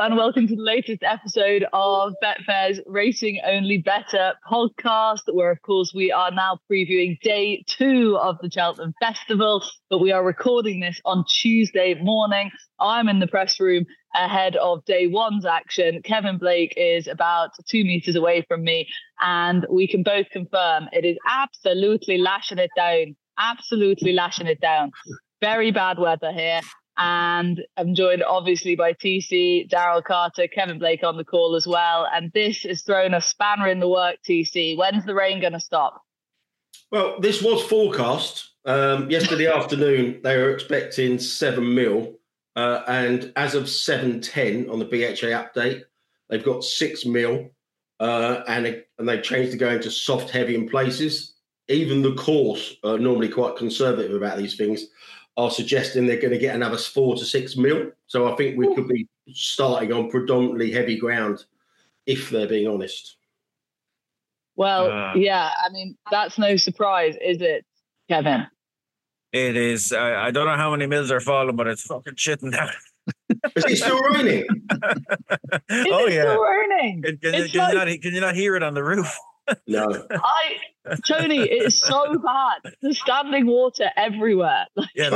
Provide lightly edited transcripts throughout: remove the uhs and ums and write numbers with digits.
and welcome to the latest episode of Betfair's Racing Only Better podcast, where, of course, we are now previewing day 2 of the Cheltenham Festival, but we are recording this on Tuesday morning. I'm in the press room ahead of day 1's action. Kevin Blake is about 2 meters away from me, and we can both confirm it is absolutely lashing it down. Absolutely lashing it down. Very bad weather here. And I'm joined obviously by TC, Daryl Carter, Kevin Blake on the call as well. And this has thrown a spanner in the work, TC. When's the rain going to stop? Well, this was forecast. Yesterday afternoon, they were expecting 7 mil. And as of 7:10 on the BHA update, they've got 6 mil. And they've changed to going to soft, heavy in places. Even the course are normally quite conservative about these things, are suggesting they're going to get another 4 to 6 mil. So I think we could be starting on predominantly heavy ground, if they're being honest. Well, yeah, I mean, that's no surprise, is it, Kevin? It is. I don't know how many mils are falling, but it's fucking shitting down. Is it still raining? Still raining? Can you not hear it on the roof? No. Tony, it's so bad. There's standing water everywhere.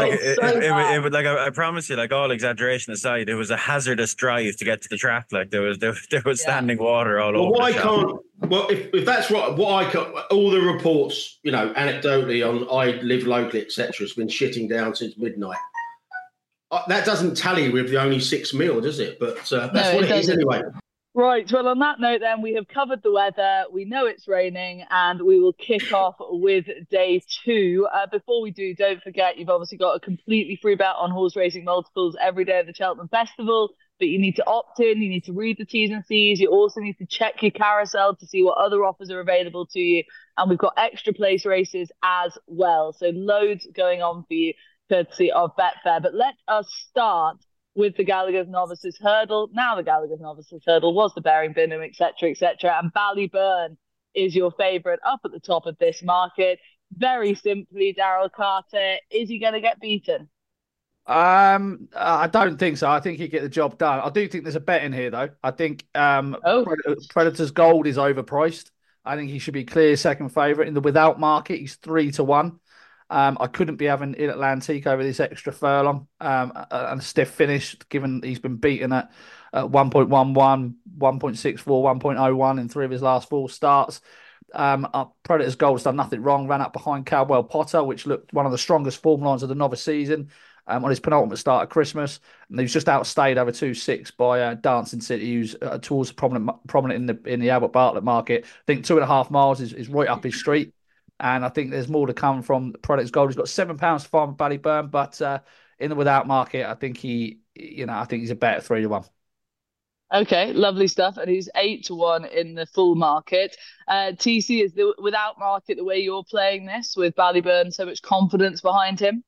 I promise you, like, all exaggeration aside, it was a hazardous drive to get to the track. Like there was standing water all over. If that's right, all the reports, anecdotally on I live locally, etc., has been shitting down since midnight. That doesn't tally with the only 6 mil, does it? But that's what it is anyway. Right, well, on that note then, we have covered the weather, we know it's raining, and we will kick off with day 2. Before we do, don't forget, you've obviously got a completely free bet on horse racing multiples every day of the Cheltenham Festival, but you need to opt in, you need to read the T's and C's, you also need to check your carousel to see what other offers are available to you, and we've got extra place races as well, so loads going on for you, courtesy of Betfair. But let us start with the Gallagher's Novices Hurdle. Now the Gallagher's Novices Hurdle was the Bearing Bingham, etc., etc. And Ballyburn is your favourite up at the top of this market. Very simply, Daryl Carter, is he going to get beaten? I don't think so. I think he'll get the job done. I do think there's a bet in here, though. I think Predator's Gold is overpriced. I think he should be clear second favourite. In the without market, he's 3 to 1. I couldn't be having Il Atlantique over this extra furlong and a stiff finish, given he's been beaten at 1.11, 1.64, 1.01 in 3 of his last 4 starts. Predator's Gold's done nothing wrong, ran up behind Caldwell Potter, which looked one of the strongest form lines of the novice season on his penultimate start at Christmas. And he was just outstayed over 2.6 by Dancing City, who's towards prominent in the Albert Bartlett market. I think 2.5 miles is right up his street. And I think there's more to come from Predator's Gold. He's got £7 to farm at Ballyburn, but in the without market, I think he's a bet at 3 to 1. Okay, lovely stuff. And he's 8 to 1 in the full market. TC, is the without market the way you're playing this with Ballyburn, so much confidence behind him?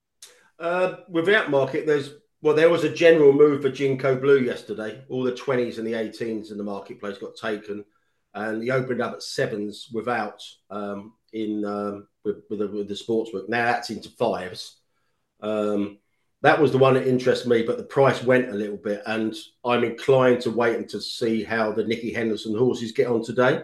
Without market, there was a general move for Jinko Blue yesterday. All the 20s and the 18s in the marketplace got taken, and he opened up at 7s without with the sportsbook. Now that's into 5s. That was the one that interests me, but the price went a little bit, and I'm inclined to wait and to see how the Nicky Henderson horses get on today.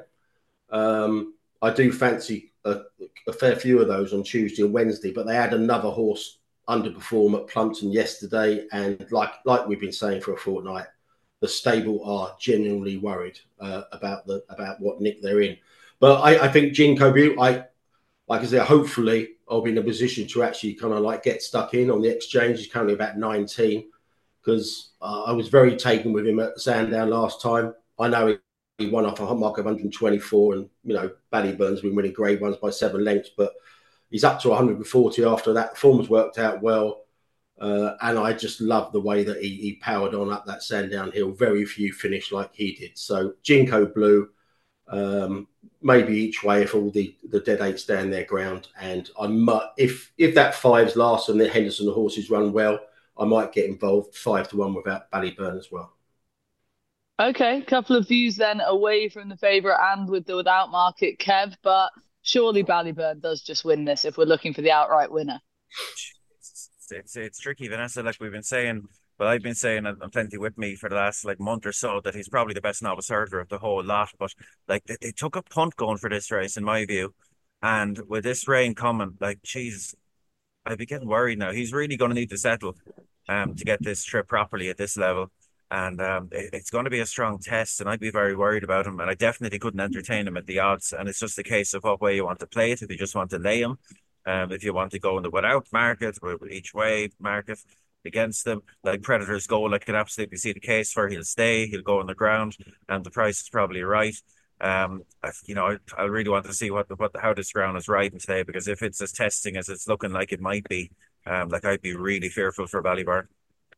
I do fancy a fair few of those on Tuesday and Wednesday, but they had another horse underperform at Plumpton yesterday, and like we've been saying for a fortnight, the stable are genuinely worried about what nick they're in. But I think Jinko Blue, like I said, hopefully I'll be in a position to actually kind of like get stuck in on the exchange. He's currently about 19, because I was very taken with him at Sandown last time. I know he won off a mark of 124, and Ballyburn's been winning grade ones by 7 lengths, but he's up to 140 after that. The form's worked out well. And I just love the way that he powered on up that Sandown hill. Very few finished like he did. So Jinko Blue, maybe each way if all the dead eights stand their ground. And if that 5s last and the Henderson horses run well, I might get involved 5 to 1 without Ballyburn as well. Okay, couple of views then away from the favourite and with the without market, Kev, but surely Ballyburn does just win this if we're looking for the outright winner. It's tricky, Vanessa, like we've been saying Well, I've been saying, and plenty with me for the last like month or so, that he's probably the best novice hurdler of the whole lot. But like they took a punt going for this race, in my view. And with this rain coming, like, geez, I'd be getting worried now. He's really going to need to settle to get this trip properly at this level. And it's going to be a strong test, and I'd be very worried about him. And I definitely couldn't entertain him at the odds. And it's just a case of what way you want to play it. If you just want to lay him, if you want to go in the without market, or each way market against them, like Predator's goal, I can absolutely see the case for. He'll stay, he'll go on the ground, and the price is probably right. I really want to see how this ground is riding today, because if it's as testing as it's looking like it might be, like I'd be really fearful for Ballyburn.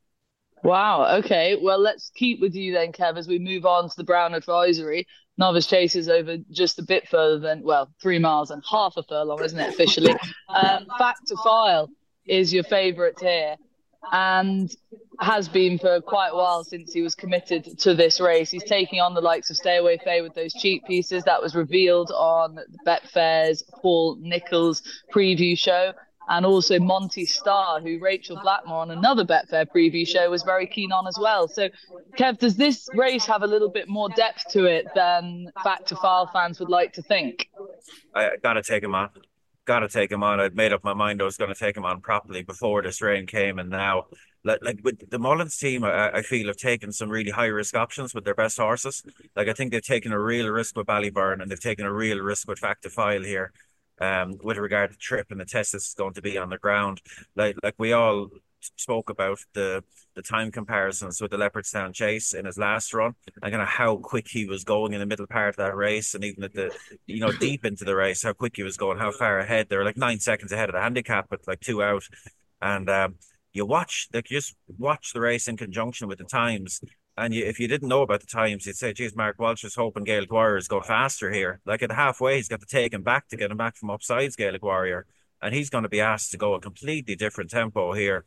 Wow. Okay. Well, let's keep with you then, Kev, as we move on to the Brown Advisory. Novice Chasers over just a bit further than, well, 3 miles and half a furlong, isn't it, officially? Fact to File is your favourite here, and has been for quite a while since he was committed to this race. He's taking on the likes of Stay Away Faye with those cheap pieces. That was revealed on Betfair's Paul Nicholls preview show. And also Monty Starr, who Rachel Blackmore on another Betfair preview show was very keen on as well. So, Kev, does this race have a little bit more depth to it than Fact to File fans would like to think? I got to take him on. Got to take him on. I'd made up my mind I was going to take him on properly before this rain came, and now, like with the Mullins team, I feel have taken some really high risk options with their best horses. Like I think they've taken a real risk with Ballyburn, and they've taken a real risk with Fact to File here. With regard to the trip and the test that's going to be on the ground, like we all spoke about the time comparisons with the Leopardstown Chase in his last run, and kind of how quick he was going in the middle part of that race, and even at the deep into the race, how quick he was going, how far ahead. They were like 9 seconds ahead of the handicap with like 2 out, and you just watch the race in conjunction with the times. And if you didn't know about the times, you'd say, geez, Mark Walsh is hoping Gaelic Warriors go faster here. Like at halfway, he's got to take him back to get him back from upsides Gaelic Warrior. And he's going to be asked to go a completely different tempo here,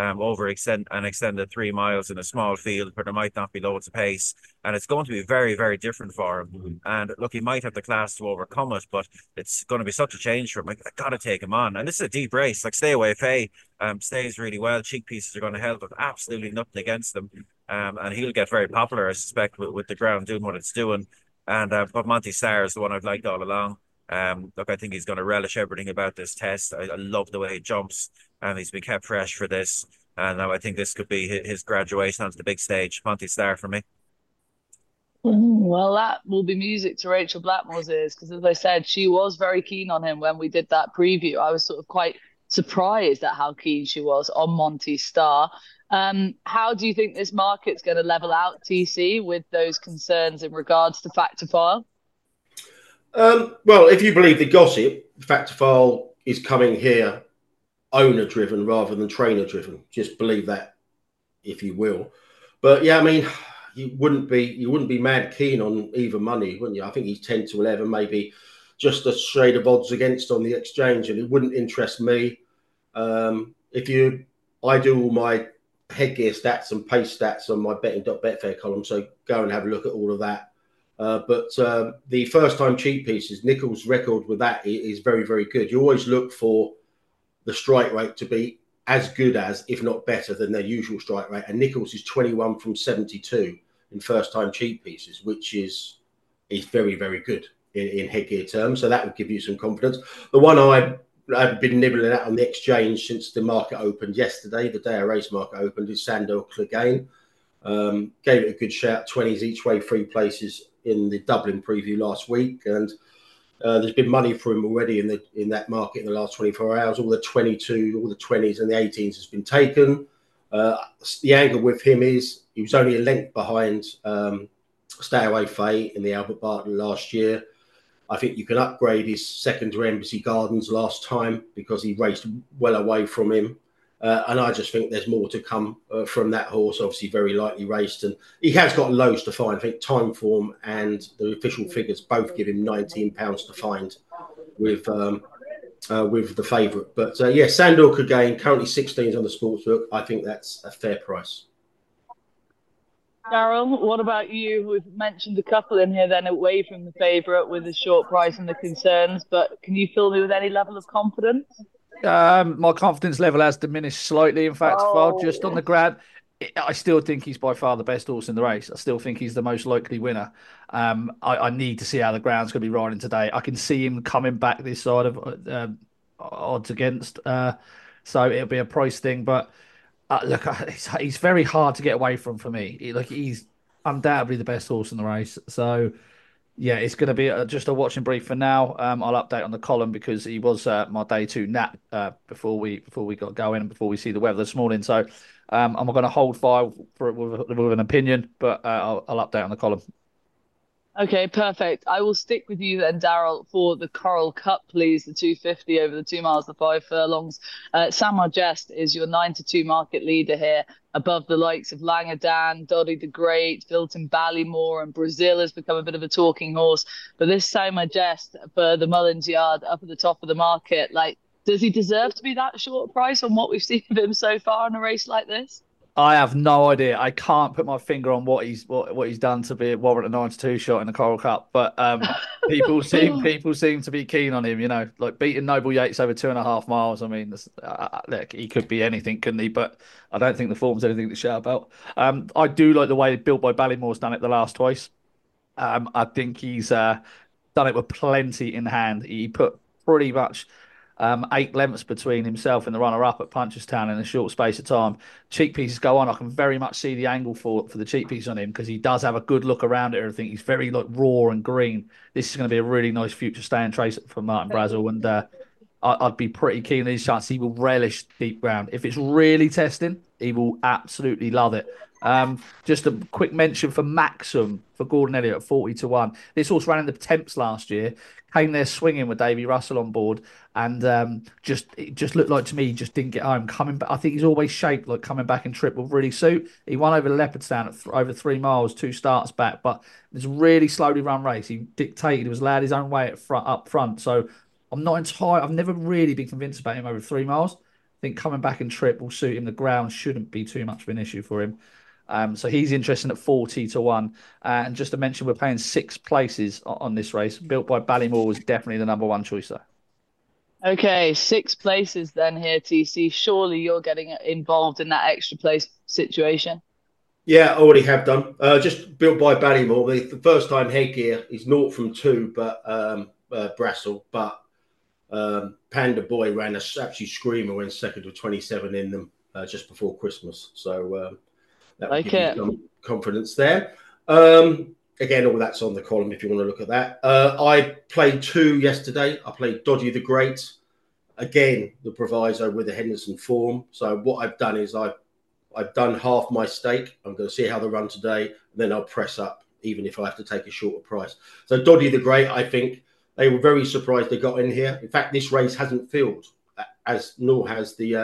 extended 3 miles in a small field where there might not be loads of pace. And it's going to be very, very different for him. And look, he might have the class to overcome it, but it's going to be such a change for him. I got to take him on. And this is a deep race. Like Stay Away Faye stays really well. Cheek pieces are going to help, with absolutely nothing against them. And he'll get very popular, I suspect, with the ground doing what it's doing. And but Monty Starr is the one I've liked all along. Look, I think he's going to relish everything about this test. I love the way he jumps, and he's been kept fresh for this. And I think this could be his graduation onto the big stage. Monty Starr for me. Well, that will be music to Rachel Blackmore's ears, because as I said, she was very keen on him when we did that preview. I was sort of quite surprised at how keen she was on Monty Starr. How do you think this market's going to level out, TC, with those concerns in regards to Fact to File? Well, if you believe the gossip, Fact to File is coming here owner driven rather than trainer driven. Just believe that, if you will. But yeah, I mean, you wouldn't be mad keen on either money, wouldn't you? I think he's 10 to 11, maybe just a shade of odds against on the exchange, and it wouldn't interest me. I do all my headgear stats and pace stats on my betting.betfair column, so go and have a look at all of that. But the first time cheap pieces, Nicholls' record with that is very, very good. You always look for the strike rate to be as good as, if not better than, their usual strike rate. And Nicholls is 21 from 72 in first time cheap pieces, which is very, very good in headgear terms. So that would give you some confidence. The one I've been nibbling at on the exchange since the market opened yesterday, the day a race market opened, is Sandor Clegane. Gave it a good shout, 20s each way, 3 places in the Dublin preview last week. And there's been money for him already in that market in the last 24 hours. All the 22, all the 20s and the 18s has been taken. The angle with him is he was only a length behind Stay Away Faye in the Albert Barton last year. I think you can upgrade his second to Embassy Gardens last time because he raced well away from him. And I just think there's more to come from that horse, obviously very lightly raced. And he has got lows to find. I think Time Form and the official figures both give him £19 to find with the favourite. But yeah, Sandor Clegane, currently 16s on the sportsbook. I think that's a fair price. Darryl, what about you? We've mentioned a couple in here then away from the favourite with the short price and the concerns, but can you fill me with any level of confidence? My confidence level has diminished slightly, in fact, just on the ground. I still think he's by far the best horse in the race. I still think he's the most likely winner. I need to see how the ground's going to be riding today. I can see him coming back this side of odds against. So it'll be a price thing. But look, he's very hard to get away from for me. He's undoubtedly the best horse in the race. So yeah, it's going to be just a watching brief for now. I'll update on the column because he was my day two nap before we got going and before we see the weather this morning. So I'm going to hold fire with an opinion, but I'll update on the column. Okay, perfect. I will stick with you then, Daryl, for the Coral Cup, please. The 250 over the 2 miles, the 5 furlongs. San Majest is your 9-2 market leader here, above the likes of Langadan, Doddy the Great, Filton Ballymore, and Brazil has become a bit of a talking horse. But this San Majest for the Mullins Yard up at the top of the market, like, does he deserve to be that short price on what we've seen of him so far in a race like this? I have no idea. I can't put my finger on what he's done to be warrant a 9-2 shot in the Coral Cup, but people seem to be keen on him. You know, like beating Noble Yates over 2.5 miles. I mean, look, he could be anything, couldn't he? But I don't think the form's anything to shout about. I do like the way Built by Ballymore's done it the last twice. I think he's done it with plenty in hand. He put pretty much 8 lengths between himself and the runner-up at Punchestown in a short space of time. Cheek pieces go on. I can very much see the angle for the cheek piece on him because he does have a good look around it. I think he's very like raw and green. This is going to be a really nice future stay and trace for Martin Brazel, and I'd be pretty keen on his chance. He will relish deep ground. If it's really testing, he will absolutely love it. Just a quick mention for Maxim for Gordon Elliott at 40-1. This horse ran in the Temps last year, came there swinging with Davy Russell on board, and it just looked like to me he just didn't get home. Coming back, I think he's always shaped like coming back and trip will really suit. He won over Leopardstown at over 3 miles, 2 starts back, but it's a really slowly run race. He dictated, he was allowed his own way up front. So I'm not entirely. I've never really been convinced about him over 3 miles. I think coming back and trip will suit him. The ground shouldn't be too much of an issue for him. So he's interesting at 40-1. And just to mention, we're paying 6 places on this race. Built by Ballymore was definitely the number 1 choice, though. Okay, 6 places then here, TC. Surely you're getting involved in that extra place situation. Yeah, I already have done. Just Built by Ballymore. The first time headgear is 0 from 2, but Brassel. But Panda Boy ran a absolute screamer when second of 27 in them just before Christmas. So that would give you some confidence there. Again, all that's on the column if you want to look at that. I played 2 yesterday. I played Dodgy the Great. Again, the proviso with the Henderson form. So what I've done is I've done half my stake. I'm going to see how they run today. And then I'll press up, even if I have to take a shorter price. So Dodgy the Great, I think they were very surprised they got in here. In fact, this race hasn't filled, nor has the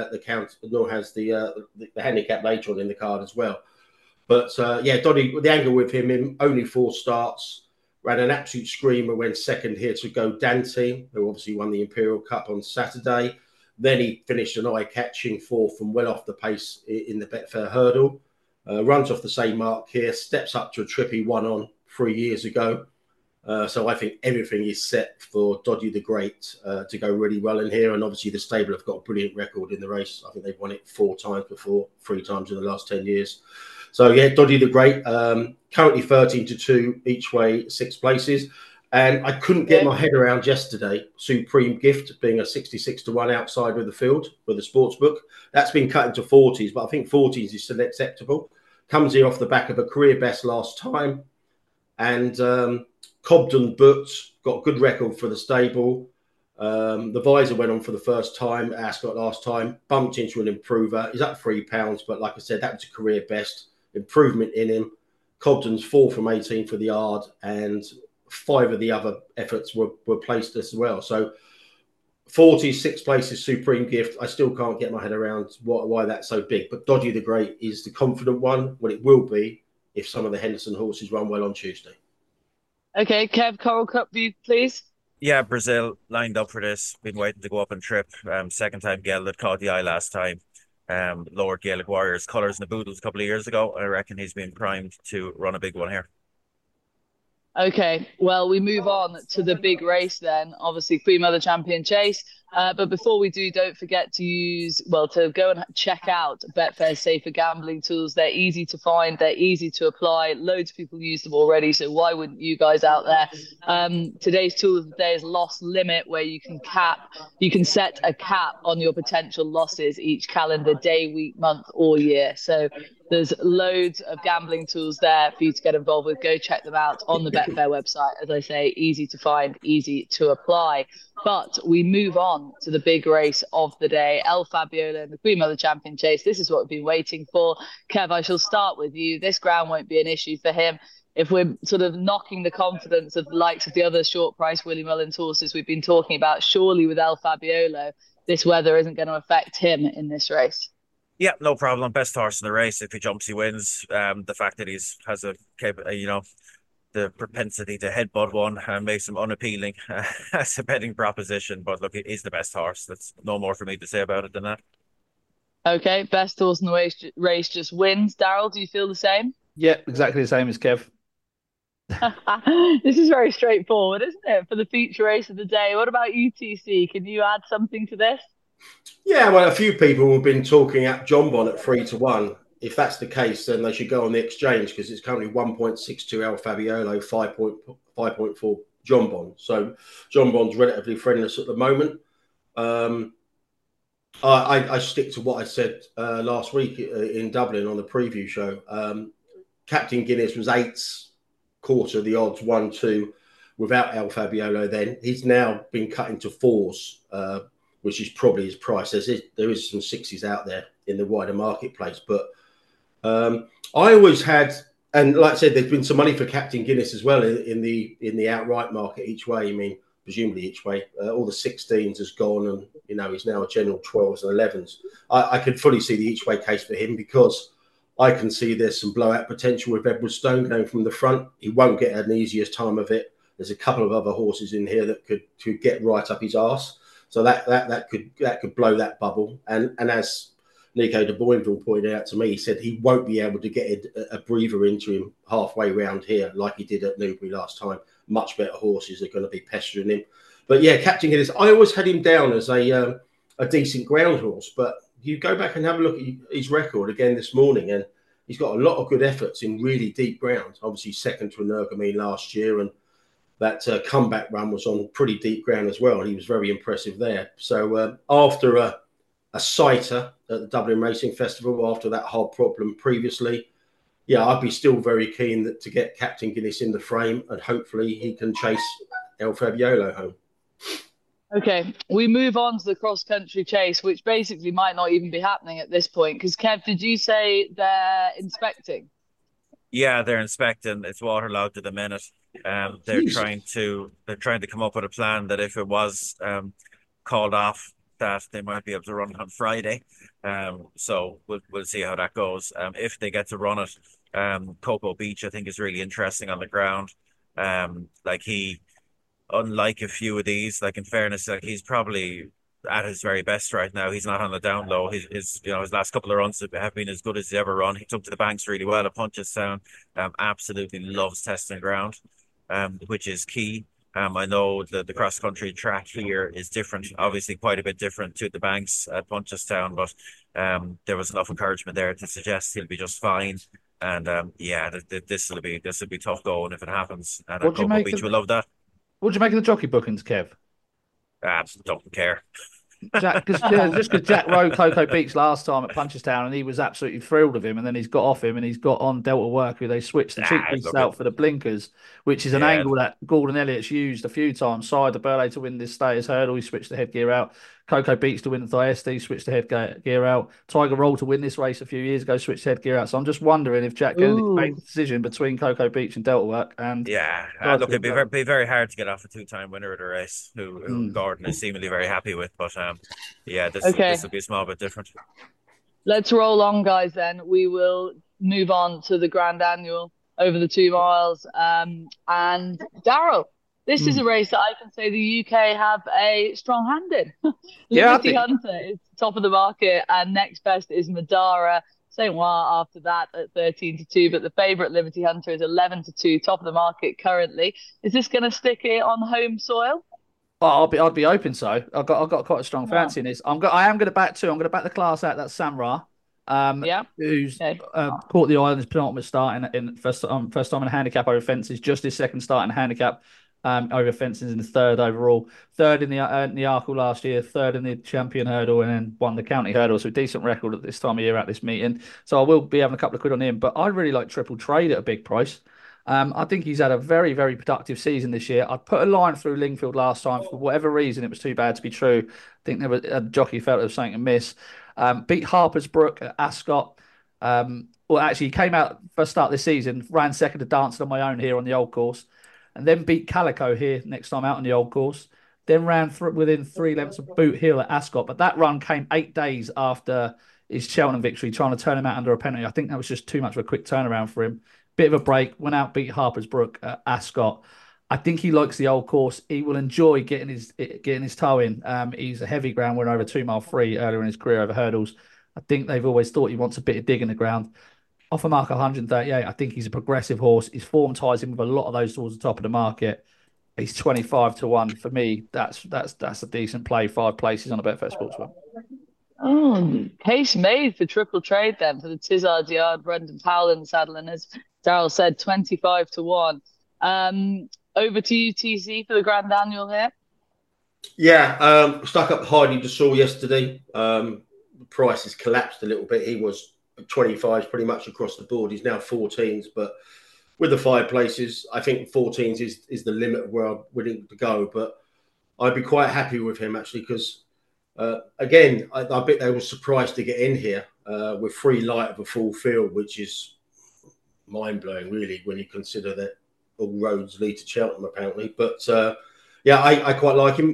handicap later on in the card as well. But Doddy, the angle with him in only 4 starts, ran an absolute screamer, went second here to Go Dante, who obviously won the Imperial Cup on Saturday. Then he finished an eye-catching 4th from well off the pace in the Betfair Hurdle. Runs off the same mark here, steps up to a trip he won on 3 years ago. So I think everything is set for Dodgy the Great to go really well in here. And obviously the stable have got a brilliant record in the race. I think they've won it 4 times before, 3 times in the last 10 years. So yeah, Dodgy the Great, currently 13-2 each way, 6 places. And I couldn't get my head around yesterday, Supreme Gift being a 66-1 outside of the field with the sports book. That's been cut into 40s, but I think 40s is still acceptable. Comes here off the back of a career best last time. And Cobden Butts got a good record for the stable. The visor went on for the first time, Ascot last time, bumped into an improver. He's up £3, but like I said, that was a career best. Improvement in him. Cobden's 4 from 18 for the yard, and 5 of the other efforts were placed as well. So 46 places, Supreme Gift. I still can't get my head around why that's so big. But Dodgy the Great is the confident one. Well, it will be if some of the Henderson horses run well on Tuesday. Okay, Kev, Coral Cup view, please. Yeah, Brazil lined up for this. Been waiting to go up and trip. Second time gelded, caught the eye last time. Lowered Gaelic Warriors colours in the Boodles a couple of years ago. I reckon he's been primed to run a big one here. Okay, well, we move on to the big race then. Obviously, Queen Mother Champion Chase. But before we do, don't forget to go and check out Betfair's safer gambling tools. They're easy to find, they're easy to apply. Loads of people use them already, so why wouldn't you guys out there? Today's tool of the day is loss limit, where you can set a cap on your potential losses each calendar day, week, month, or year. So there's loads of gambling tools there for you to get involved with. Go check them out on the Betfair website. As I say, easy to find, easy to apply. But we move on to the big race of the day, El Fabiola and the Queen Mother Champion Chase. This is what we've been waiting for. Kev, I shall start with you. This ground won't be an issue for him. If we're sort of knocking the confidence of the likes of the other short price Willie Mullins horses we've been talking about, surely with El Fabiola, this weather isn't going to affect him in this race. Yeah, no problem. Best horse in the race. If he jumps, he wins. The fact that has the propensity to headbutt one makes him unappealing as a betting proposition. But look, he's the best horse. That's no more for me to say about it than that. Okay, best horse in the race just wins. Daryl, do you feel the same? Yeah, exactly the same as Kev. This is very straightforward, isn't it? For the feature race of the day. What about UTC? Can you add something to this? Yeah, well, a few people have been talking up Jonbon at 3-1. If that's the case, then they should go on the exchange, because it's currently 1.62 El Fabiolo, 5.4 Jonbon. So Jonbon's relatively friendless at the moment. I stick to what I said last week in Dublin on the preview show. Captain Guinness was 8's quarter the odds, 1-2 without El Fabiolo. Then he's now been cut into 4's. Which is probably his price. There is some 6s out there in the wider marketplace. But I always had, and like I said, there's been some money for Captain Guinness as well in the outright market each way. I mean, presumably each way. All the 16s has gone, and he's now a general 12s and 11s. I could fully see the each way case for him, because I can see there's some blowout potential with Edward Stone going from the front. He won't get an easiest time of it. There's a couple of other horses in here that could get right up his arse. So that could blow that bubble. And as Nico de Boinville pointed out to me, he said he won't be able to get a breather into him halfway round here like he did at Newbury last time. Much better horses are going to be pestering him. But yeah, Captain Guinness, I always had him down as a decent ground horse. But you go back and have a look at his record again this morning, and he's got a lot of good efforts in really deep ground. Obviously second to Energumene last year, and that comeback run was on pretty deep ground as well. He was very impressive there. So after a sighter at the Dublin Racing Festival, after that hard problem previously, yeah, I'd be still very keen to get Captain Guinness in the frame, and hopefully he can chase El Fabiolo home. Okay, we move on to the cross-country chase, which basically might not even be happening at this point. Because Kev, did you say they're inspecting? Yeah, they're inspecting. It's waterlogged at the minute. They're trying to come up with a plan that if it was called off, that they might be able to run it on Friday. So we'll see how that goes. If they get to run it, Cocoa Beach, I think, is really interesting on the ground. Unlike a few of these, in fairness, he's probably at his very best right now. He's not on the down low. His last couple of runs have been as good as he's ever run. He took to the banks really well at Punchestown. Absolutely loves testing ground, which is key. I know the cross country track here is different, obviously quite a bit different to the banks at Punchestown, but there was enough encouragement there to suggest he'll be just fine. And this will be tough going if it happens. And Cocoa Beach will love that. What do you make of the jockey bookings, Kev? I don't care. Just because Jack rode Cocoa Beach last time at Punchestown, and he was absolutely thrilled with him, and then he's got off him and he's got on Delta Work, who they switched the cheek piece out for the blinkers, which is an angle that Gordon Elliott's used a few times. Side the Burley to win this status hurdle, he switched the headgear out. Cocoa Beach to win the Thyestes, switched the headgear out. Tiger Roll to win this race a few years ago, switched the headgear out. So I'm just wondering if Jack Kennedy made the decision between Cocoa Beach and Delta Work. And look, it'd be very hard to get off a two-time winner of the race, who Gordon is seemingly very happy with. But this will be a small bit different. Let's roll on, guys. Then we will move on to the Grand Annual over the 2 miles. And Daryl, this is a race that I can say the UK have a strong hand in. Liberty Hunter is top of the market, and next best is Madara. Saint Noir after that at 13-2, but the favourite Liberty Hunter is 11-2, top of the market currently. Is this going to stick it on home soil? Well, I'd be open. So I've got quite a strong fancy in this. I am going to back two. I'm going to back the class out. That's Samra, Yeah. who's Okay. caught the eye in his penultimate start in first time in a handicap over fences. Just his second start in a handicap over fences, and third overall. Third in the Arkle last year. Third in the champion hurdle, and then won the county hurdle. So a decent record at this time of year at this meeting. So I will be having a couple of quid on him. But I really like Triple Trade at a big price. I think he's had a very, very productive season this year. I put a line through Lingfield last time. For whatever reason, it was too bad to be true. I think there was a jockey felt there was something amiss. Beat Harper's Brook at Ascot. Well, actually, he came out first start this season, ran second to Dancing on My Own here on the old course, and then beat Calico here next time out on the old course. Then ran within 3 lengths of Boot Hill at Ascot. But that run came 8 days after his Cheltenham victory, trying to turn him out under a penalty. I think that was just too much of a quick turnaround for him. Bit of a break, went out, beat Harper's Brook at Ascot. I think he likes the old course. He will enjoy getting his toe in. He's a heavy ground winner over 2 mile free earlier in his career over hurdles. I think they've always thought he wants a bit of dig in the ground. Off a mark of 138, I think he's a progressive horse. His form ties him with a lot of those towards the top of the market. He's 25 to 1. For me, that's a decent play. 5 places on a Betfair Sportsbook. Oh, case made for Triple Trade then for the Tizards Yard, Brendan Powell in the saddle, and as Daryl said, 25 to 1. Over to you, TC, for the Grand Annual here. Yeah, stuck up Hardy DeSaul yesterday. The price has collapsed a little bit. He was 25s pretty much across the board. He's now 14s, but with the 5 places, I think 14s is the limit of where I'm willing to go. But I'd be quite happy with him actually because, again, I bet they were surprised to get in here with 3 light of a full field, which is mind-blowing really when you consider that all roads lead to Cheltenham apparently. But yeah, I quite like him.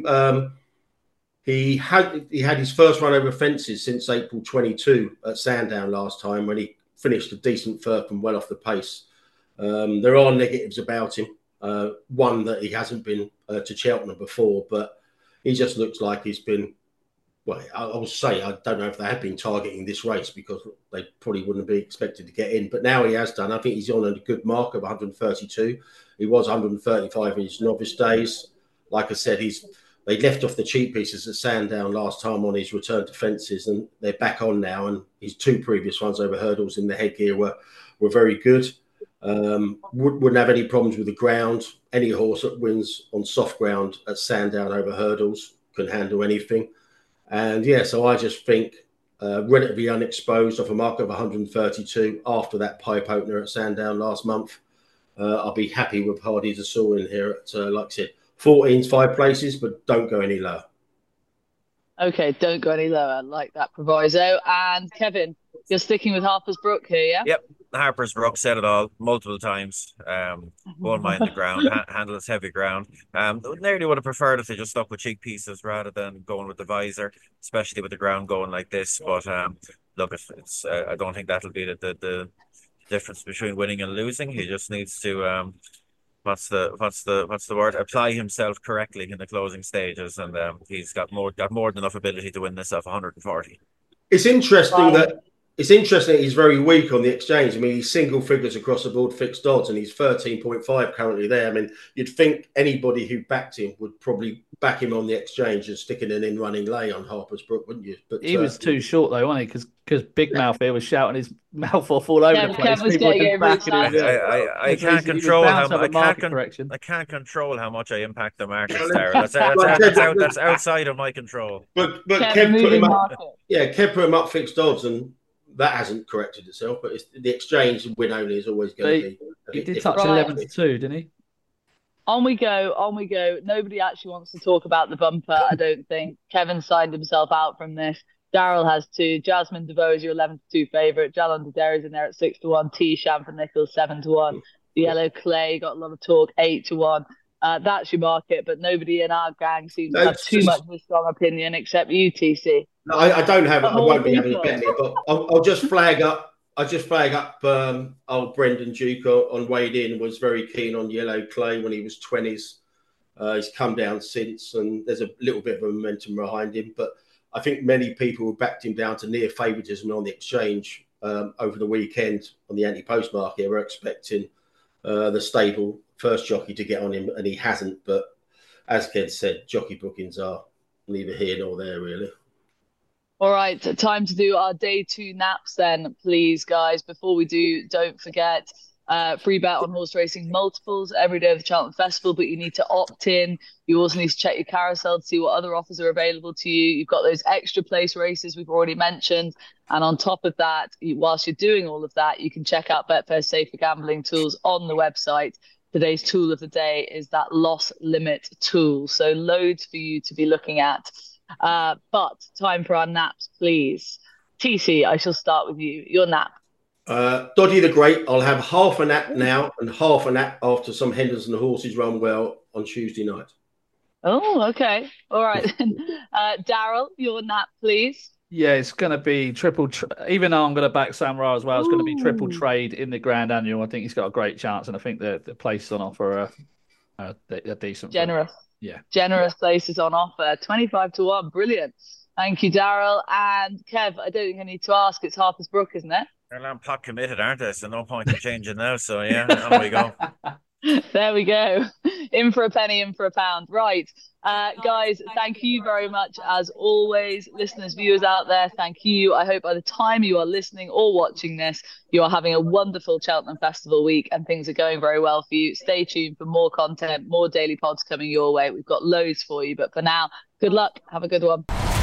He had his first run over fences since April 22 at Sandown last time when he finished a decent third and well off the pace. There are negatives about him. One, that he hasn't been to Cheltenham before, but he just looks like he's been, well, I will say, I don't know if they have been targeting this race because they probably wouldn't be expected to get in. But now he has done. I think he's on a good mark of 132. He was 135 in his novice days. Like I said, they left off the cheap pieces at Sandown last time on his return to fences, and they're back on now. And his 2 previous ones over hurdles in the headgear were very good. Wouldn't have any problems with the ground. Any horse that wins on soft ground at Sandown over hurdles can handle anything. And yeah, so I just think relatively unexposed off a mark of 132 after that pipe opener at Sandown last month. I'll be happy with Hardy DeSaul in here at, like I said, 14's 5 places, but don't go any lower. Okay, don't go any lower. I like that proviso. And Kevin, you're sticking with Harper's Brook here, yeah? Yep. Harper's Brook said it all multiple times. Won't mind the ground, handles heavy ground. Nearly would have preferred if they just stuck with cheek pieces rather than going with the visor, especially with the ground going like this. But look, it's I don't think that'll be the difference between winning and losing. He just needs to what's the word? Apply himself correctly in the closing stages, and he's got more than enough ability to win this off 140. It's interesting that he's very weak on the exchange. I mean, he's single figures across the board fixed odds, and he's 13.5 currently there. I mean, you'd think anybody who backed him would probably back him on the exchange and sticking an in-running lay on Harper's Brook, wouldn't you? But he was too short though, wasn't he? Because Big Mouth here was shouting his mouth off all over the place. I can't control I can't control how much I impact the market there. That's outside of my control. But Kev put him up fixed odds, and that hasn't corrected itself. But it's, the exchange win only is always going to be. He did touch 11 to 2, didn't he? On we go. Nobody actually wants to talk about the bumper, I don't think. Kevin signed himself out from this. Daryl has 2. Jasmine DeVoe is your 11 to 2 favourite. Jalon de Derry's in there at 6 to 1. T. Shamford Nichols 7 to 1. The Yellow Clay got a lot of talk, 8 to 1. That's your market, but nobody in our gang seems to have too much of a strong opinion except you, TC. No, I don't have it. I won't be having a bet here, but I'll just flag up. Old Brendan Duke on Weighed In was very keen on Yellow Clay when he was 20s. He's come down since, and there's a little bit of momentum behind him. But I think many people who backed him down to near favouritism on the exchange over the weekend on the anti-post market were expecting the stable first jockey to get on him, and he hasn't. But as Ken said, jockey bookings are neither here nor there, really. All right, time to do our day 2 naps then, please, guys. Before we do, don't forget, free bet on horse racing multiples every day of the Cheltenham Festival, but you need to opt in. You also need to check your carousel to see what other offers are available to you. You've got those extra place races we've already mentioned. And on top of that, whilst you're doing all of that, you can check out Betfair's safer gambling tools on the website. Today's tool of the day is that loss limit tool. So loads for you to be looking at. But time for our naps, please. TC, I shall start with you. Your nap. Doddy the Great. I'll have half a nap now and half a nap after some Henderson horses run well on Tuesday night. Oh, okay. All right. Daryl, your nap, please. Yeah, it's going to be triple. Even though I'm going to back Samurai as well, it's going to be triple trade in the Grand Annual. I think he's got a great chance, and I think the place on offer a decent. Generous. Yeah. Generous places on offer. 25-1. Brilliant. Thank you, Daryl. And Kev, I don't think I need to ask. It's Harper's Brook, isn't it? Well, I'm pot committed, aren't I? So no point in changing now. So yeah, on we go. There we go. In for a penny, in for a pound. Right. Guys, thank you very much as always. Listeners, viewers out there, thank you. I hope by the time you are listening or watching this, you are having a wonderful Cheltenham Festival week and things are going very well for you. Stay tuned for more content, more daily pods coming your way. We've got loads for you. But for now, good luck. Have a good one.